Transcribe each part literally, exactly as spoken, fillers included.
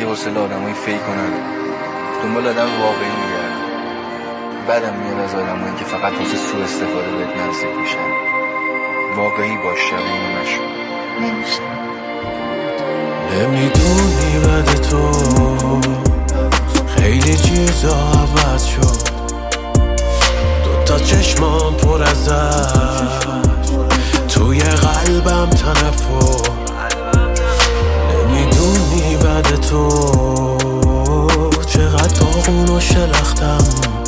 دیگه حوصله آدمای فیک کنن، دنبال آدم واقعی میگردن. بعدم میاد از آدمایی که فقط واسه سوء استفاده بهت نزدیک میشن. واقعی باش، شبیه نشو. نمیشه. نمیدونی بعد تو خیلی چیزا عوض شد، دوتا چشمام پر از اشک، توی قلبم تنفر. نمیدونی بعد تو چقدر داغون و شلختم،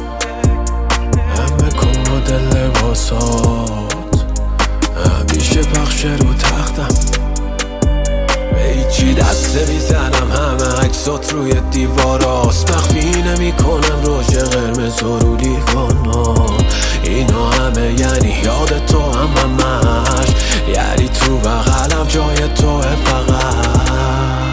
همه کن و دل لباسات همیشه پخش رو تختم. به هیچی دست میزنم، همه عکسات روی دیواراست، مخفی نمی کنم روژ قرمز و رو لیوانا. اینا همه یعنی یاد تو، هم همش یعنی تو بغلم جای توه فقط.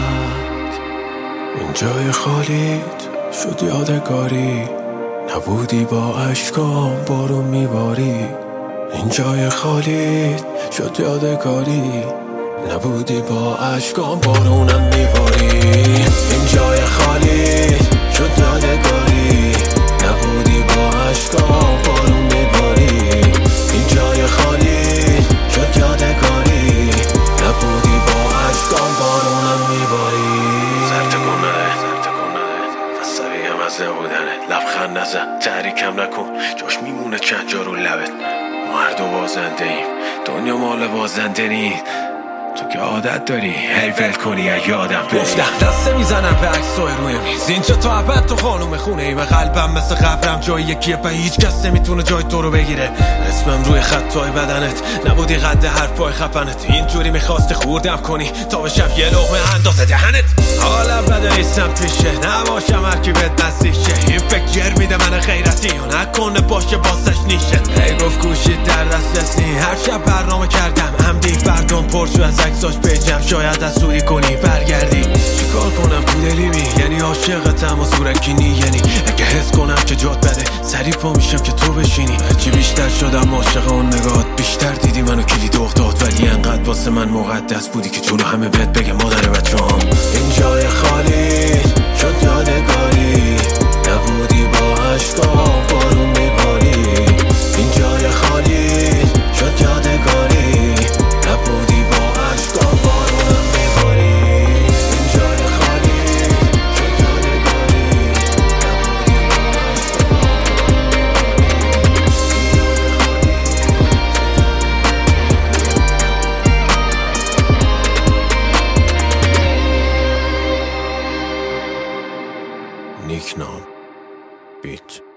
این جای خالیت شد یادگاری، نبودی با اشکام بارون میباری. این جای خالیت شد یادگاری، نبودی با اشکام بارونم میباری. این جای خالی شد یادگاری، نبودی با اشکام بارون میباری. این جای خالی شد یادگاری، نبودی با اشکام بارونم میباری. زرد گونه زرد گونه تصوی هم از نبودنه، لبخند نزن تحریکم نکن، جاش میمونه چند جا رو لبت. ما هر دو بازنده ایم، دنیا مال بازنده نی. تو که عادت داری هیفل کنی یا یادم گفتم دسته میزنم به عکسای روی میز، اینجا تو عبد تو خانوم خونه ای، و قلبم مثل قبرم جای یکیه و هیچ کس نمیتونه جای تو رو بگیره. اسمم روی خطای بدنت، نبودی قد حرفای خفنت، اینجوری میخواستی خوردم کنی تا بشم یه لقمه اندازه دهنت. حالا بده ایستم پیشه، نباشم هرکی بهت نزدیک شه. این فکر جر میده من غیرتی و نکنه باشه باسش نیشه. هی گفت گوشید در دست نی، هر شب برنامه کردم عمدی فردان پرشو از عکساش بجم، شاید از سوری کنی برگردی. چیکار کنم تو دلی می یعنی عاشقتم و زورکی نی، یعنی اگه حس کنم که جات بده سری پا میشم که تو بشینی. هرچی بیشتر شدم عاشق اون نگات، بیشتر دیدی منو کلید افتاد، ولی انقدر واسه من مقدس بودی که جلو همه بهت بگم مادر بچه‌ام. این جای خالی شد یادگاری، نبودی با اشکام بارون میباری. این جای خالی شد یادگاری، نبودی با اشکام بارونم میباری. این جای خالی شد یادگاری، نبودی با اشکام نیک نام بیت.